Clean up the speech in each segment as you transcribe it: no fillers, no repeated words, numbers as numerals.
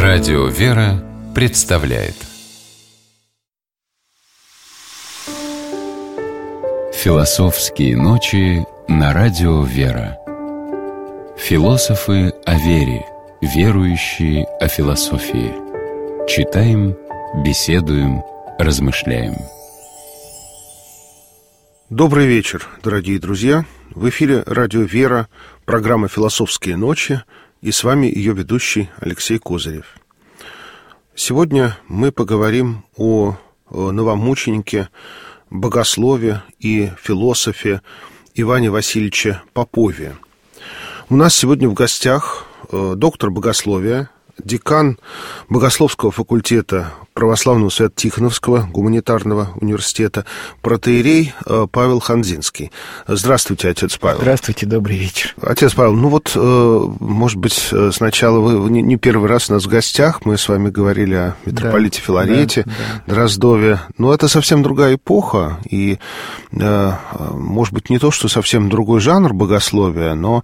Радио «Вера» представляет Философские ночи на Радио «Вера». Философы о вере, верующие о философии. Читаем, беседуем, размышляем. Добрый вечер, дорогие друзья. В эфире Радио «Вера», программа «Философские ночи», и с вами ее ведущий Алексей Козырев. Сегодня мы поговорим о новомученике, богослове и философе Иване Васильевиче Попове. У нас сегодня в гостях доктор богословия, декан Богословского факультета Православного Свято-Тихоновского гуманитарного университета, протоиерей Павел Хандзинский. Здравствуйте, отец Павел. Здравствуйте, добрый вечер. Отец Павел, может быть, сначала вы не первый раз у нас в гостях, мы с вами говорили о митрополите Филарете, Дроздове, но это совсем другая эпоха, и, может быть, не то, что совсем другой жанр богословия, но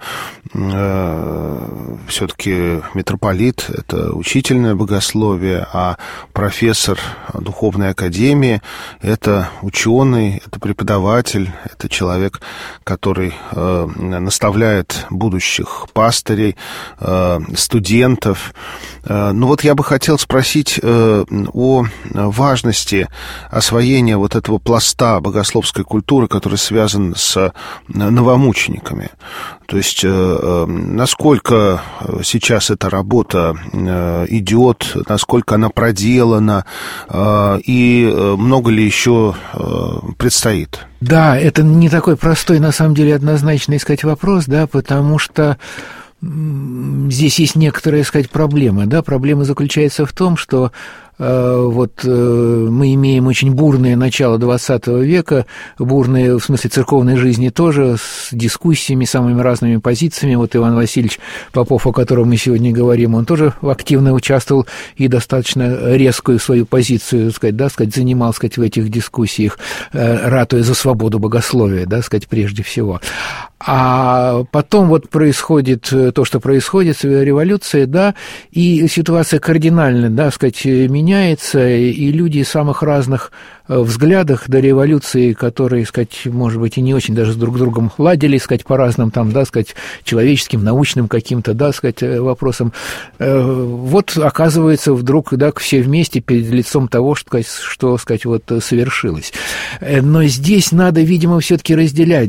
все-таки митрополит — это учительное богословие, а профессор духовной академии — это ученый, это преподаватель, это человек, который наставляет будущих пастырей, студентов. Ну вот я бы хотел спросить о важности освоения вот этого пласта богословской культуры, который связан с новомучениками. То есть насколько сейчас эта работа идет, насколько она проделана, и много ли еще предстоит? Да, это не такой простой, на самом деле, однозначно искать вопрос, да, потому что здесь есть некоторая, так сказать, проблема, да, проблема заключается в том, что мы имеем очень бурное начало XX века, бурное, в смысле церковной жизни тоже, с дискуссиями, самыми разными позициями. Вот Иван Васильевич Попов, о котором мы сегодня говорим, он тоже активно участвовал и достаточно резкую свою позицию, занимал, в этих дискуссиях, ратуя за свободу богословия, прежде всего. А потом вот происходит то, что происходит, революция, да, и ситуация кардинально, меняется, и люди самых разных взглядах до революции, которые, может быть, и не очень даже с друг другом ладили, по разным, человеческим, научным каким-то, вопросам, вот оказывается вдруг, все вместе перед лицом того, что совершилось. Но здесь надо, видимо, все-таки разделять,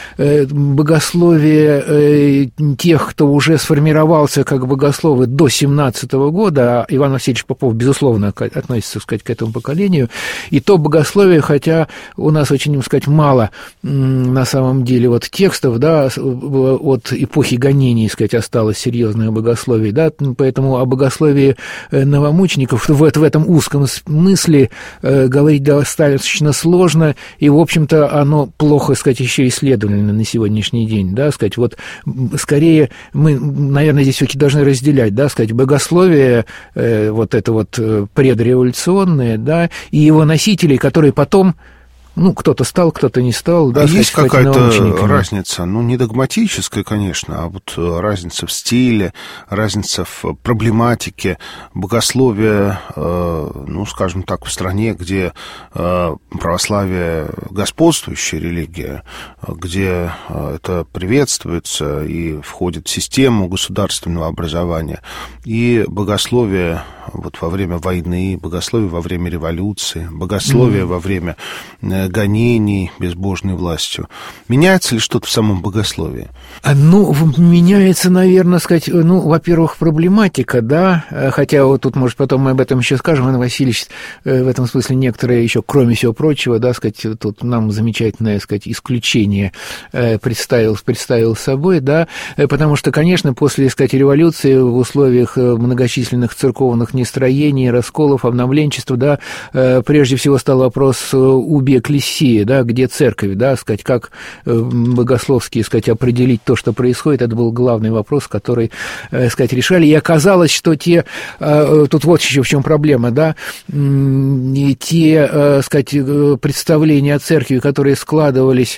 богословие тех, кто уже сформировался как богословы до 17 года, а Иван Васильевич Попов, безусловно, относится, к этому поколению, и то богословие, хотя у нас очень, мало на самом деле текстов, от эпохи гонений, осталось серьезное богословие, поэтому о богословии новомучеников в этом узком смысле говорить достаточно сложно, и, в общем-то, оно плохо, еще исследовано на сегодняшний день, скорее мы, наверное, здесь все-таки должны разделять, богословие, это предреволюционное, и его носители, которые потом, кто-то стал, кто-то не стал. Есть какая-то разница, не догматическая, конечно, а вот разница в стиле, разница в проблематике богословия, скажем так, в стране, где православие господствующая религия, где это приветствуется и входит в систему государственного образования, и богословие во время войны, богословие во время революции, богословие во время гонений безбожной властью. Меняется ли что-то в самом богословии? Меняется, наверное, во-первых, проблематика, хотя тут, может, потом мы об этом еще скажем. Иван Васильевич в этом смысле некоторые еще, кроме всего прочего, тут нам замечательное, исключение представил собой, потому что, конечно, после, революции в условиях многочисленных церковных нестроений, расколов, обновленчества, прежде всего стал вопрос уби экклесии, где церковь, как богословски, определить то, что происходит, это был главный вопрос, который, решали, и оказалось, что тут вот еще в чем проблема, и те, представления о церкви, которые складывались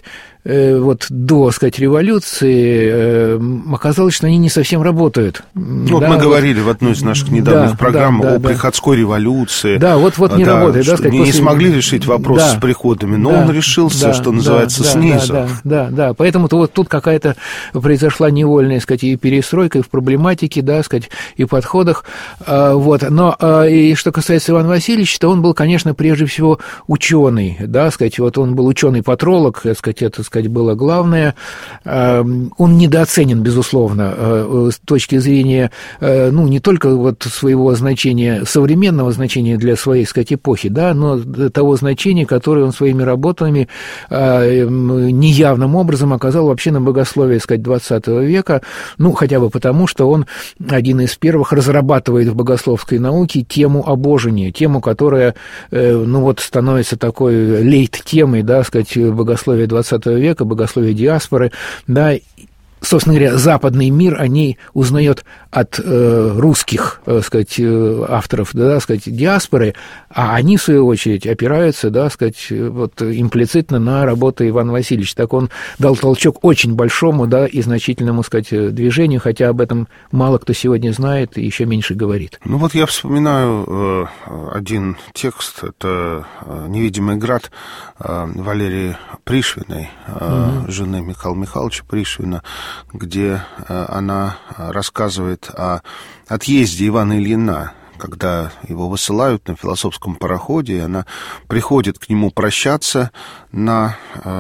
вот до, сказать, революции оказалось, что они не совсем работают. Вот да, мы говорили в одной из наших недавних программ о приходской революции. Да, вот не работает. Да, сказать, не смогли решить вопрос с приходами, но он решился, что называется, снизу. Да. Поэтому-то вот тут какая-то произошла невольная, сказать, и перестройка, и в проблематике, да, сказать, и подходах. Вот. Но и что касается Ивана Васильевича, то он был, конечно, прежде всего ученый, да, сказать, вот он был ученый-патролог, так сказать, это, сказать, было главное. Он недооценен, безусловно, с точки зрения, ну, не только вот своего значения, современного значения для своей, сказать, эпохи, да, но того значения, которое он своими работами неявным образом оказал вообще на богословие, сказать, XX века, ну, хотя бы потому, что он один из первых разрабатывает в богословской науке тему обожения, тему, которая, ну, вот становится такой лейт-темой, да, сказать, богословия XX века, богословия диаспоры, да. Собственно говоря, западный мир о ней узнает от русских, сказать, авторов, да, сказать, диаспоры, а они, в свою очередь, опираются, да, сказать, вот имплицитно на работу Ивана Васильевича. Так он дал толчок очень большому, да, и значительному, сказать, движению, хотя об этом мало кто сегодня знает и еще меньше говорит. Ну вот я вспоминаю один текст, это «Невидимый град» Валерии Пришвиной, жены Михаила Михайловича Пришвина, где она рассказывает о отъезде Ивана Ильина, когда его высылают на философском пароходе, и она приходит к нему прощаться на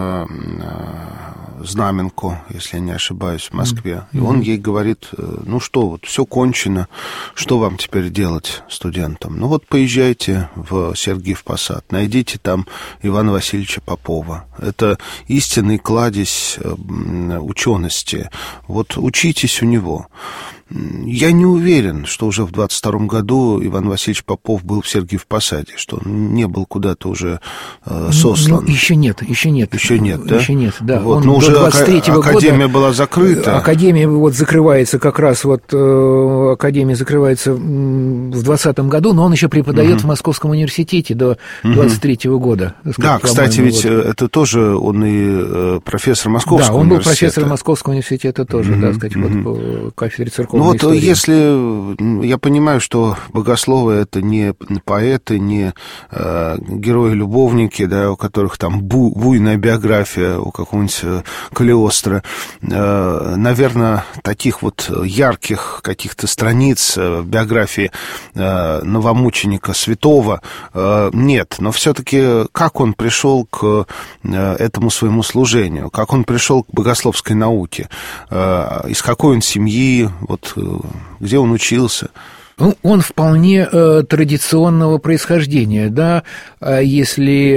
Знаменку, если я не ошибаюсь, в Москве. И он ей говорит, ну что, вот все кончено, что вам теперь делать, студентам? Ну вот поезжайте в Сергиев Посад, найдите там Ивана Васильевича Попова. Это истинный кладезь учености. Вот учитесь у него. Я не уверен, что уже в 22 году Иван Васильевич Попов был в Сергиев Посаде, что он не был куда-то уже сослан. Ну, еще нет, да? Еще нет, да. Вот, но уже 23-го Академия года, была закрыта. Академия вот закрывается как раз, вот Академия закрывается в 20-м году, но он еще преподает в Московском университете до 23-го года. Да, кстати, ведь это тоже он и профессор Московского университета. Да, он был профессор Московского университета тоже, да, сказать, вот по кафедре церковной. Ну вот истории. Если я понимаю, что богословы это не поэты, не герои-любовники, да, у которых там буйная биография у какого-нибудь Калиостро, наверное, таких вот ярких каких-то страниц биографии новомученика святого нет, но все-таки как он пришел к этому своему служению, как он пришел к богословской науке, из какой он семьи, вот где он учился? Ну, он вполне традиционного происхождения, да, если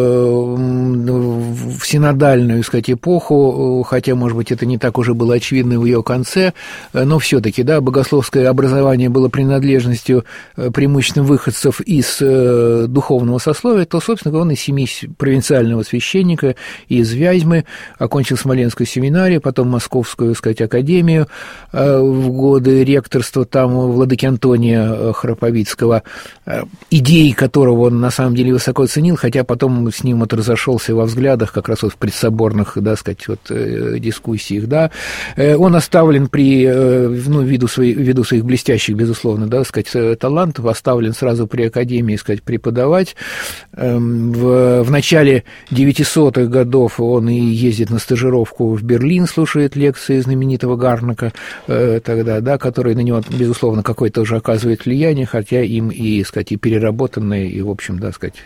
в синодальную, так сказать, эпоху, хотя, может быть, это не так уже было очевидно в ее конце, но все-таки, да, богословское образование было принадлежностью преимущественно выходцев из духовного сословия, то, собственно, он из семьи провинциального священника, из Вязьмы, окончил Смоленскую семинарию, потом Московскую, так сказать, академию в годы ректорства, там владыки Антония Храповицкого, идеи которого он на самом деле высоко ценил, хотя потом с ним вот разошелся во взглядах как раз вот в предсоборных, да, сказать, вот дискуссиях, да. Он оставлен при, ну, ввиду своих блестящих, безусловно, да, сказать, талантов, оставлен сразу при академии, сказать, преподавать. В начале 900-х годов он и ездит на стажировку в Берлин, слушает лекции знаменитого Гарнака тогда, да, который на него, безусловно, какой-то уже оказывает влияние, хотя им и, сказать, и переработанное, и, в общем, да, сказать,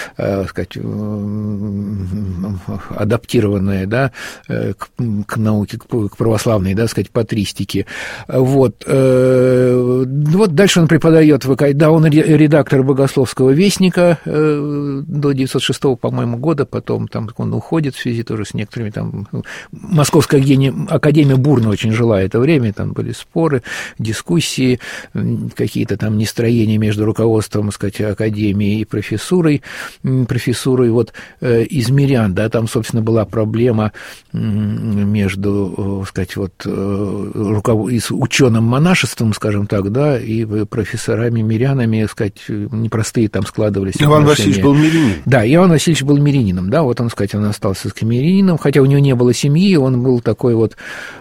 адаптированное, да, к науке, к православной, да, сказать, патристике. Вот. Вот дальше он преподает, да, он редактор богословского вестника до 906, по-моему, года, потом там он уходит в связи тоже с некоторыми там... Московская академия бурно очень жила это время, там были споры, дискуссии, какие-то там нестроения между руководством, так сказать, академии и профессурой вот из мирян, да, там, собственно, была проблема между, так сказать, вот с ученым монашеством, скажем так, да, и профессорами-мирянами, так сказать, непростые там складывались Иван отношения. Васильевич был мирянин. Да, Иван Васильевич был мирянином, да, вот он, так сказать, он остался мирянином, хотя у него не было семьи, он был такой вот,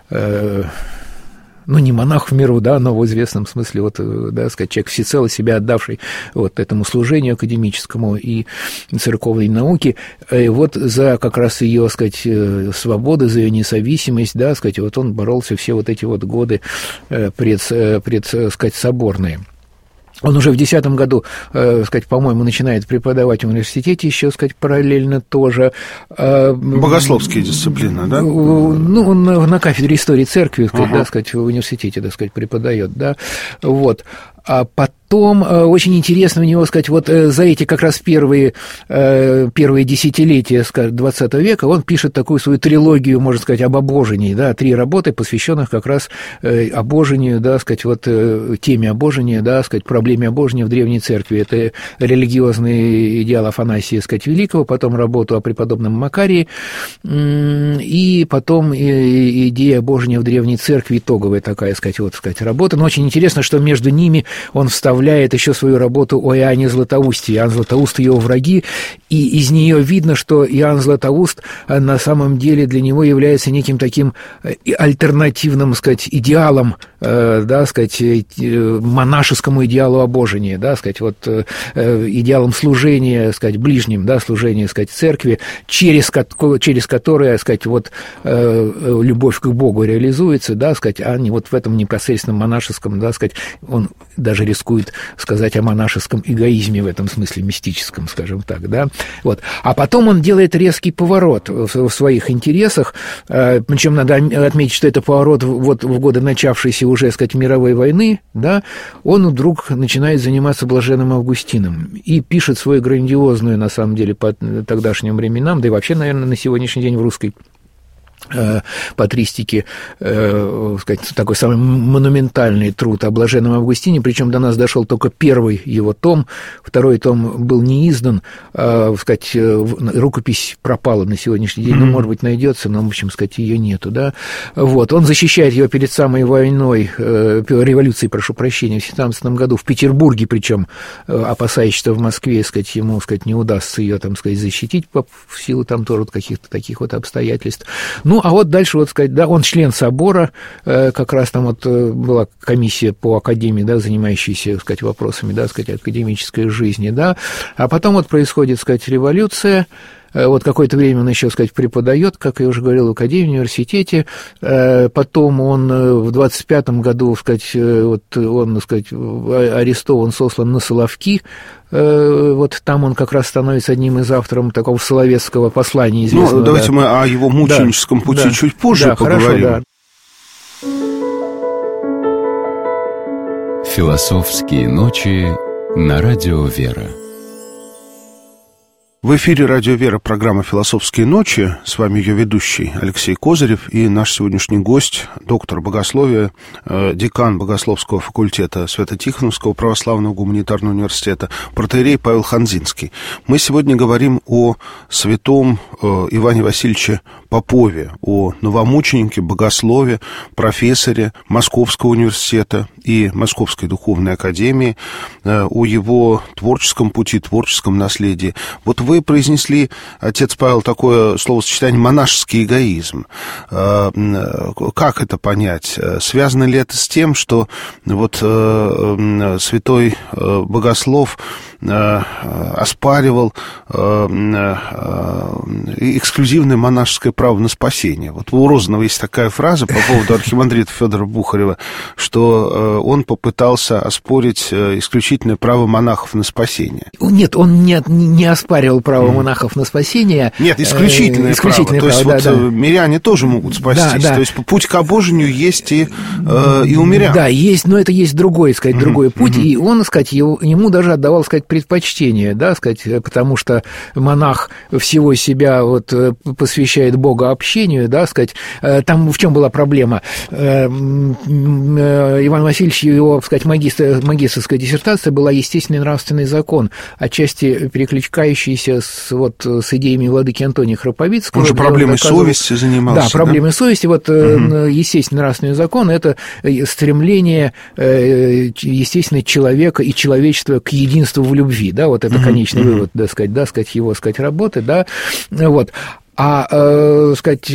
не монах в миру, да, но в известном смысле, вот, да, сказать, человек всецело себя отдавший вот этому служению академическому и церковной науке, вот за как раз ее, сказать, свободу, за ее независимость, да, сказать, вот он боролся все вот эти вот годы сказать, соборные. Он уже в 2010 году, сказать, по-моему, начинает преподавать в университете еще, сказать, параллельно тоже. Богословские дисциплины, да? Ну, он на кафедре истории церкви, сказать, да, сказать, в университете, так сказать, преподает, да, вот. А потом очень интересно у него, сказать, вот за эти как раз первые десятилетия, скажем, 20 века он пишет такую свою трилогию, можно сказать, об обожении, да, 3 работы, посвященных как раз обожению, да, сказать, вот теме обожения, да, сказать, проблеме обожения в Древней Церкви. Это религиозный идеал Афанасия, сказать, Великого, потом работу о преподобном Макарии, и потом идея обожения в Древней Церкви, итоговая такая, сказать, вот, сказать, работа. Но очень интересно, что между ними он вставляет еще свою работу о Иоанне Златоусте. Иоанн Златоуст — его враги, и из нее видно, что Иоанн Златоуст на самом деле для него является неким таким альтернативным, сказать, идеалом, да, сказать, монашескому идеалу обожения, да, сказать, вот идеалом служения, сказать, ближним, да, служения, сказать, церкви, через которое, сказать, вот любовь к Богу реализуется, да, сказать, а не вот в этом непосредственном монашеском, да, сказать, он даже рискует сказать о монашеском эгоизме в этом смысле мистическом, скажем так, да, вот. А потом он делает резкий поворот в своих интересах, причем надо отметить, что это поворот вот в годы начавшейся уже, сказать, мировой войны, да, он вдруг начинает заниматься блаженным Августином и пишет свою грандиозную, на самом деле, по тогдашним временам, да и вообще, наверное, на сегодняшний день в русской патристики, сказать, такой самый монументальный труд о блаженном Августине, причем до нас дошел только первый его том, второй том был не издан, сказать, рукопись пропала на сегодняшний день, может быть, найдется, но, в общем, сказать, ее нету, да, вот, он защищает ее перед самой войной, революцией, прошу прощения, в 17 году в Петербурге, причем опасаясь, что в Москве, сказать, ему, сказать, не удастся ее, там, сказать, защитить в силу там тоже каких-то таких вот обстоятельств. Ну, а вот дальше, вот сказать, да, он член собора, как раз там вот была комиссия по академии, да, занимающаяся, так сказать, вопросами, да, так сказать, академической жизни, да, а потом вот происходит, так сказать, революция. Вот какое-то время он еще, сказать, преподает, как я уже говорил, в академии, в университете. Потом он в 25-м году, сказать, вот он, сказать, арестован, сослан на Соловки. Вот там он как раз становится одним из авторов такого соловецкого послания известного. Ну, давайте мы о его мученическом пути чуть позже поговорим. Хорошо, да. Философские ночи на радио «Вера». В эфире «Радио Вера» программа «Философские ночи». С вами ее ведущий Алексей Козырев и наш сегодняшний гость, доктор богословия, декан Богословского факультета Свято-Тихоновского православного гуманитарного университета, протоиерей Павел Хандзинский. Мы сегодня говорим о святом Иване Васильевиче Попове, о новомученике, богослове, профессоре Московского университета и Московской духовной академии, о его творческом пути, творческом наследии. Вот вы произнесли, отец Павел, такое словосочетание «монашеский эгоизм». Как это понять? Связано ли это с тем, что вот святой богослов оспаривал эксклюзивное монашеское право на спасение? Вот у Розанова есть такая фраза по поводу архимандрита Федора Бухарева, что он попытался оспорить исключительное право монахов на спасение. Нет, он не оспаривал право монахов на спасение. Нет, исключительное право. То есть вот миряне тоже могут спастись. То есть путь к обожению есть и у мирян. Да, есть, но это есть другой, сказать, другой путь, и он, сказать, ему даже отдавал, сказать, предпочтение, да, сказать, потому что монах всего себя вот посвящает богообщению, да, сказать, там в чем была проблема? Иван Васильевич, его, сказать, магистерская диссертация была «Естественный нравственный закон», отчасти перекликающийся с идеями владыки Антония Храповицкого. Он же проблемой совести занимался. Да, проблемой совести. Вот естественный нравственный закон – это стремление, естественно, человека и человечества к единству в любви, да, вот это конечный вывод, да, сказать, его, сказать, работы, да, вот. Сказать,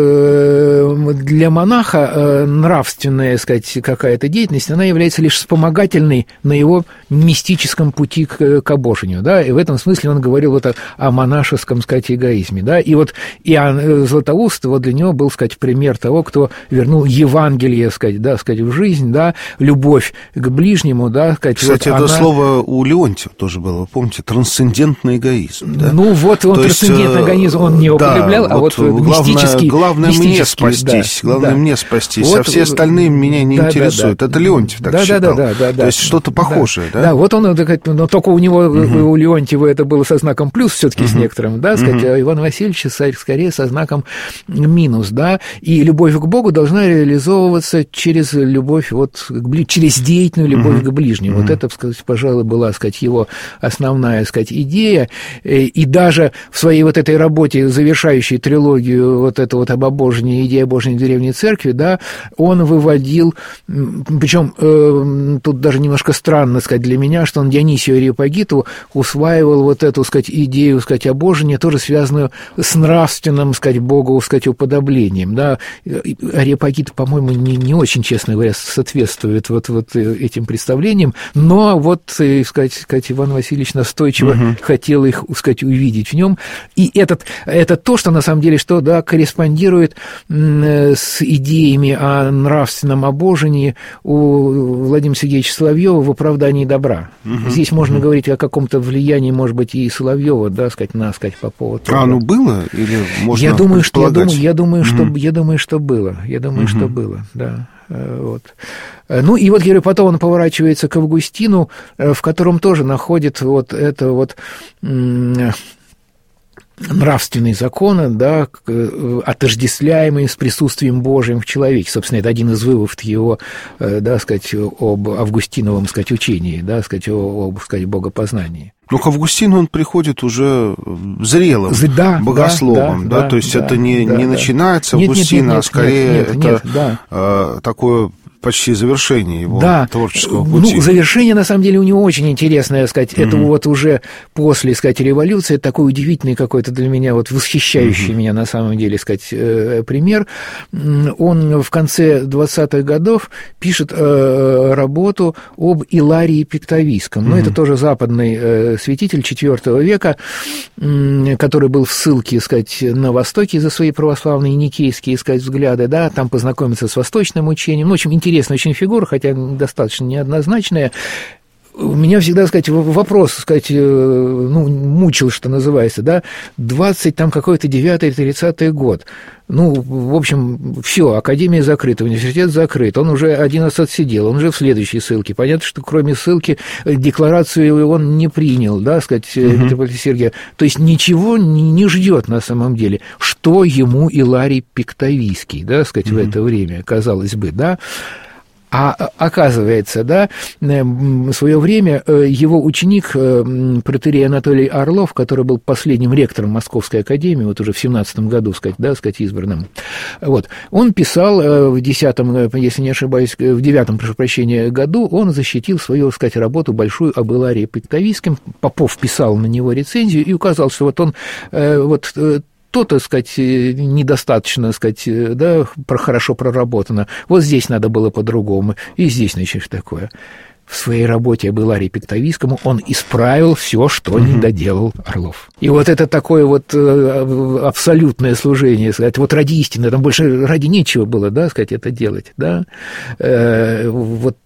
для монаха нравственная, сказать, какая-то деятельность, она является лишь вспомогательной на его мистическом пути к обожению, да, и в этом смысле он говорил вот о монашеском, сказать, эгоизме, да, и вот Иоанн Златоуст, вот для него был, сказать, пример того, кто вернул Евангелие, сказать, да, сказать, в жизнь, да, любовь к ближнему, да, сказать. Кстати, вот это слово у Леонтьева тоже было, вы помните, трансцендентный эгоизм, да? Ну, вот он трансцендентный эгоизм, он не употреблял, а вот мистический... Главное мне спастись, мне спастись, вот, а все остальные меня не интересуют. Это Леонтьев так считал. То есть что-то похожее, да? Да, вот он, но только у него, у Леонтьева это было со знаком плюс все-таки с некоторым, да, сказать, а Иван Васильевич скорее со знаком минус, да, и любовь к Богу должна реализовываться через любовь, вот, через деятельную любовь к ближнему. Вот это, сказать, пожалуй, была, сказать, его основная, сказать, идея, и даже в своей вот этой работе, завершающей трилогию вот это вот об обожении, идея обожения древней церкви, да, он выводил, причем тут даже немножко странно, сказать, для меня, что он Дионисию Ареопагиту усваивал вот эту, сказать, идею, сказать, обожения, тоже связанную с нравственным, сказать, Богу, сказать, уподоблением, да. Ареопагит, по-моему, не очень, честно говоря, соответствует вот этим представлениям, но вот, сказать, Иван Васильевич настойчиво хотел их, сказать, увидеть в нем, и это то, что на самом деле, что, да, корреспондирует с идеями о нравственном обожении у Владимира Сергеевича Соловьева в «Оправдании добра». Здесь можно говорить о каком-то влиянии, может быть, и Соловьева, да, сказать, по поводу... оно было или можно я думаю, что было. Я думаю, что было, да. Вот. Ну, и вот, говорю, потом он поворачивается к Августину, в котором тоже находит вот это вот... нравственные законы, да, отождествляемые с присутствием Божьим в человеке. Собственно, это один из выводов его, да, сказать, об августиновом, сказать, учении, да, сказать, об, сказать, богопознании. Но к Августину он приходит уже зрелым богословом, да, то есть это не начинается Августина, а скорее это такое... почти завершение его творческого пути. Ну, завершение, на самом деле, у него очень интересное, сказать, это вот уже после, сказать, революции, такой удивительный какой-то для меня, вот восхищающий меня, на самом деле, сказать, пример. Он в конце 20-х годов пишет работу об Иларии Пиктавийском. Ну, это тоже западный святитель IV века, который был в ссылке, сказать, на Востоке за свои православные никейские, сказать, взгляды, да, там познакомиться с восточным учением. Ну, очень интересная очень фигура, хотя достаточно неоднозначная. Меня всегда, сказать, вопрос, сказать, ну, мучил, что называется, да, 20, там, какой-то 9-30 год. Ну, в общем, все, академия закрыта, университет закрыт, он уже один раз отсидел, он уже в следующей ссылке. Понятно, что кроме ссылки декларацию он не принял, да, сказать, митрополита Сергия. То есть ничего не ждет на самом деле, что ему Иларий Пиктавийский, да, сказать, в это время, казалось бы, да. А оказывается, да, в свое время его ученик, протоиерей Анатолий Орлов, который был последним ректором Московской академии, вот уже в 17-м году, сказать, да, сказать, избранным, вот, он писал в 10-м, если не ошибаюсь, в 9-м, прошу прощения, году, он защитил свою, сказать, работу большую об Иларии Пиктавийском. Попов писал на него рецензию и указал, что вот он, вот, то, так сказать, недостаточно, сказать, да, хорошо проработано. Вот здесь надо было по-другому, и здесь, значит, такое. В своей работе об Иларии Пиктавийскому он исправил все, что не доделал Орлов. И вот это такое вот абсолютное служение, сказать, вот ради истины, там больше ради нечего было, да, сказать, это делать, да. Вот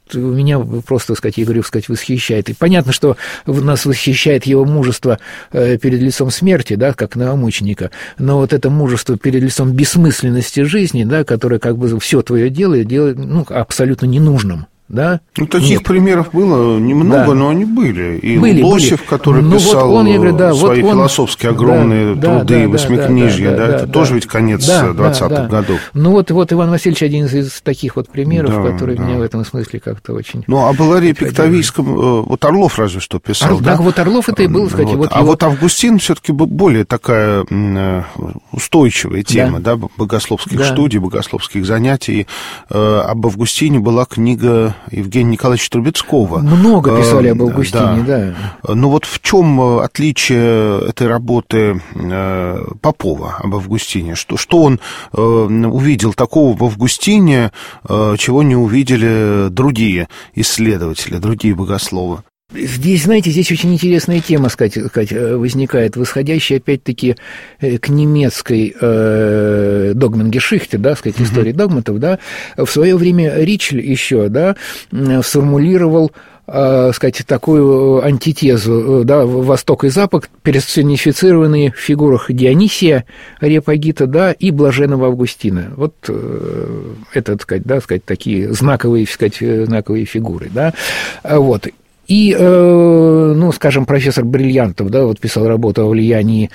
меня просто, так сказать, я говорю, сказать, восхищает. И понятно, что нас восхищает его мужество перед лицом смерти, да, как новомученика, но вот это мужество перед лицом бессмысленности жизни, да, которое как бы все твое делает, ну, абсолютно ненужным. Да? Ну, таких примеров было немного, да. Но они были. И Лосев, который ну, писал вот он, я говорю, да, свои вот он, философские огромные труды, восьмикнижья, это тоже ведь конец 20-х годов. Ну, вот Иван Васильевич один из таких вот примеров, который меня в этом смысле как-то очень... Ну, об Иларии Пиктовийском, вот Орлов разве что писал, да? Вот Орлов это и был, сказать, вот А вот Августин все-таки более такая устойчивая тема, да, богословских студий, богословских занятий. Об Августине была книга Евгения Николаевича Трубецкого. Много писали об Августине, да. Но вот в чем отличие этой работы Попова об Августине? Что он увидел такого в Августине, чего не увидели другие исследователи, другие богословы? Здесь, знаете, здесь очень интересная тема, сказать, возникает, восходящая, опять-таки, к немецкой Догменгешихте, да, сказать, истории догматов, да. В свое время Ричель еще, да, сформулировал, сказать, такую антитезу, да, Восток и Запад, персонифицированные в фигурах Дионисия, Ареопагита, да, и Блаженного Августина. Вот это, сказать, такие знаковые фигуры, да, вот. И, ну, скажем, профессор Брильянтов, да, вот писал работу о влиянии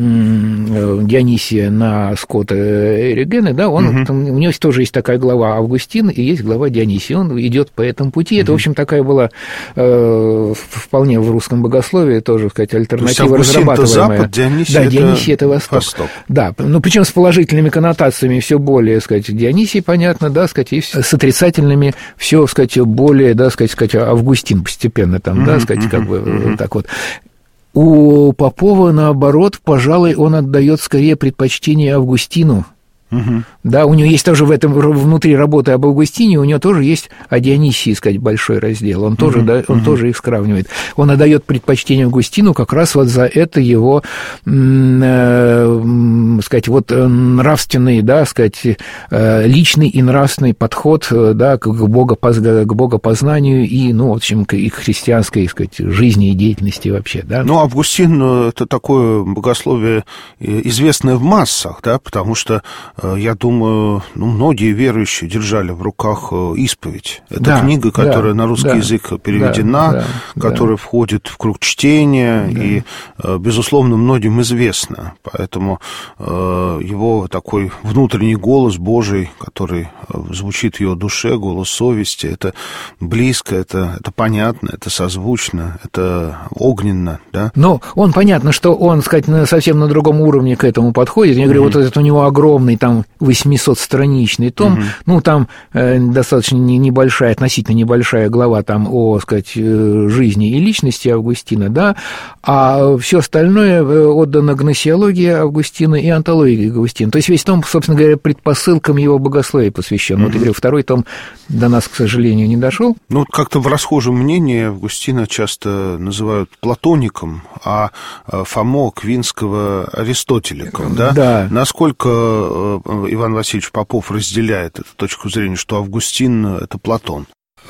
Дионисия на Скотта Эригена, да, у него тоже есть такая глава Августин и есть глава Дионисия, он идет по этому пути. Это, в общем, такая была вполне в русском богословии тоже, сказать, альтернатива разрабатываемая. Запад, Дионисий, да, Дионисий это Восток. Да, ну, причем с положительными коннотациями все более, сказать, Дионисий, понятно, да, сказать, и с отрицательными все, сказать, более, да, сказать, Августин постепенно. Там, да, сказать, как бы так вот. У Попова, наоборот, пожалуй, он отдает скорее предпочтение Августину. Да, у него есть тоже в этом, внутри работы об Августине, у него тоже есть о Дионисии, сказать, большой раздел. Он тоже, да, он тоже их сравнивает. Он отдает предпочтение Августину как раз вот за это его, сказать, вот нравственный, да, сказать, личный и нравственный подход, да, к богопознанию и, ну, в общем, к их христианской, сказать, жизни и деятельности вообще, да. Ну, Августин – это такое богословие, известное в массах, да, потому что я думаю, ну, многие верующие держали в руках исповедь. Это книга, которая на русский язык переведена, которая входит в круг чтения и, безусловно, многим известна. Поэтому его такой внутренний голос Божий, который звучит в его душе, голос совести, это близко, это понятно, это созвучно, это огненно, да? Ну, он понятно, что он, сказать, совсем на другом уровне к этому подходит. Я говорю, вот этот у него огромный там 800-страничный том, ну, там достаточно небольшая, относительно небольшая глава там о, сказать, жизни и личности Августина, да, а все остальное отдано гносеологии Августина и антологии Августина. То есть весь том, собственно говоря, предпосылкам его богословия посвящен. Вот, я говорю, второй том до нас, к сожалению, не дошел. Ну, вот как-то в расхожем мнении Августина часто называют платоником, а Фому Аквинского аристотеликом, да? Да. Насколько Иван Васильевич Попов разделяет эту точку зрения, что Августин – это Платон?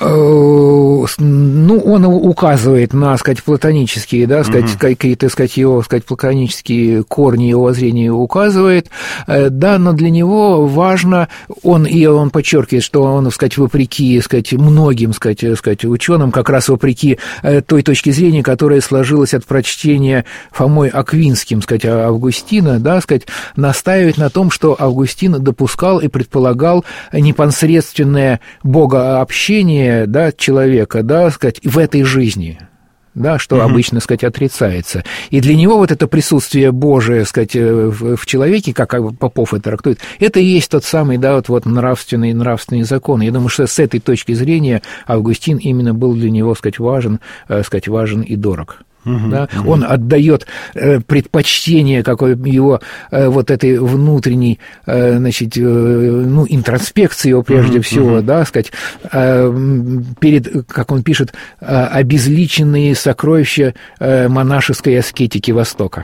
Ну, он указывает на, сказать, платонические, да, сказать, какие-то, сказать, его, сказать, платонические корни его воззрения указывает, да, но для него важно, он подчеркивает, что он, сказать, вопреки, сказать, многим, сказать, ученым, как раз вопреки той точке зрения, которая сложилась от прочтения Фомой Аквинским, сказать, Августина, да, сказать, настаивает на том, что Августин допускал и предполагал непосредственное богообщение, да, человека, да, сказать, в этой жизни, да, что обычно, сказать, отрицается. И для него вот это присутствие Божие, сказать, в человеке, как Попов это трактует, это и есть тот самый, да, вот нравственный закон. Я думаю, что с этой точки зрения Августин именно был для него, сказать, важен и дорог. Да? Он отдает предпочтение какой его вот этой внутренней, значит, ну, интроспекции его прежде всего, да, сказать, перед, как он пишет, обезличенные сокровища монашеской аскетики Востока.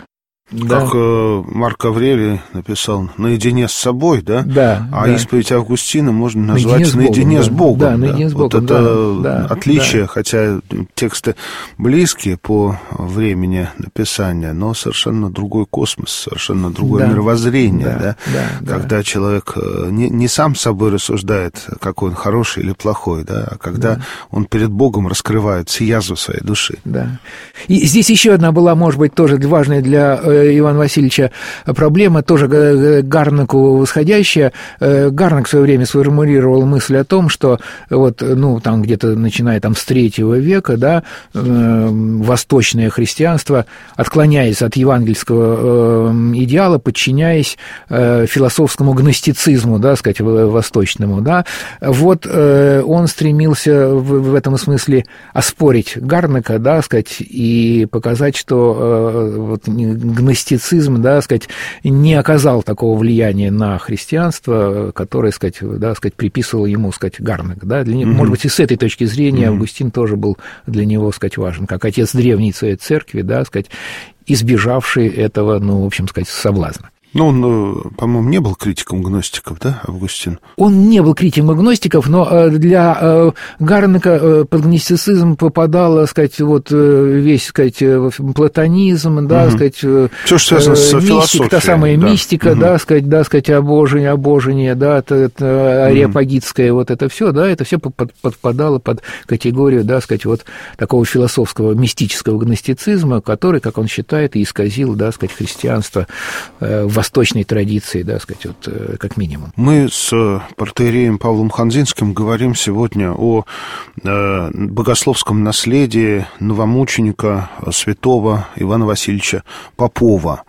Да. Как Марк Аврелий написал «наедине с собой», да? Да. А да. исповедь Августина можно назвать «наедине с Богом». Да, наедине с Богом. Вот это да, отличие, да. хотя тексты близкие по времени написания, но совершенно другой космос, совершенно другое мировоззрение, когда человек не сам с собой рассуждает, какой он хороший или плохой, да, а когда он перед Богом раскрывает все язвы своей души. Да. И здесь еще одна была, может быть, тоже важная для Ивана Васильевича проблема, тоже Гарнаку восходящая. Гарнак в свое время сформулировал мысль о том, что вот, ну, там где-то начиная там, с III века, да, восточное христианство, отклоняясь от евангельского идеала, подчиняясь философскому гностицизму, да, сказать, восточному, да, вот он стремился в этом смысле оспорить Гарнака, да, сказать, и показать, что вот, гностицизм, да, сказать, не оказал такого влияния на христианство, которое, сказать, да, сказать, приписывал ему, сказать, Гарнак, да, для него, может быть, и с этой точки зрения Августин тоже был для него, сказать, важен, как отец древней своей церкви, да, сказать, избежавший этого, ну, в общем, сказать, соблазна. Ну, он, по-моему, не был критиком гностиков, да, Августин? Он не был критиком гностиков, но для Гарнака под гностицизм попадал, сказать, вот весь, сказать, платонизм, да, сказать, все, что связано с философией. Та самая мистика, да, сказать, обожение, да, ареопагитское, вот это все подпадало под категорию, да, сказать, вот такого философского мистического гностицизма, который, как он считает, и исказил, да, сказать, христианство в восточной традиции, да, сказать, вот, как минимум. Мы с протоиереем Павлом Ханзинским говорим сегодня о богословском наследии новомученика святого Ивана Васильевича Попова.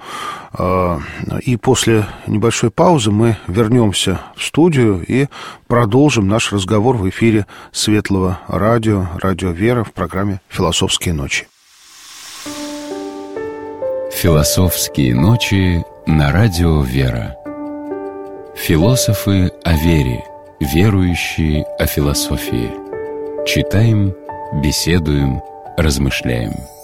И после небольшой паузы мы вернемся в студию и продолжим наш разговор в эфире Светлого радио, радио Вера в программе «Философские ночи». «Философские ночи» на радио «Вера». Философы о вере, верующие о философии. Читаем, беседуем, размышляем.